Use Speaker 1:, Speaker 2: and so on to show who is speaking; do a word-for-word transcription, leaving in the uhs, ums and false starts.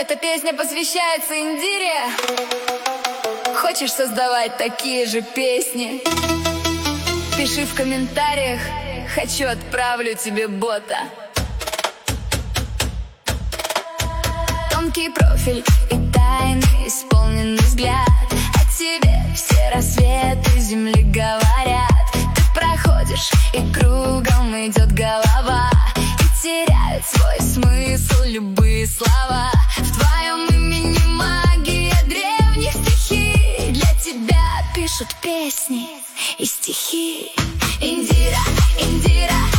Speaker 1: Эта песня посвящается Индире. Хочешь создавать такие же песни? Пиши в комментариях, хочу, отправлю тебе бота. Тонкий профиль и тайный исполненный взгляд. О тебе все рассветы земли говорят. Ты проходишь, и кругом идет голова, и теряют свой смысл любые слова. В твоем имени магия древних стихий. Для тебя пишут песни и стихи. Индира, Индира,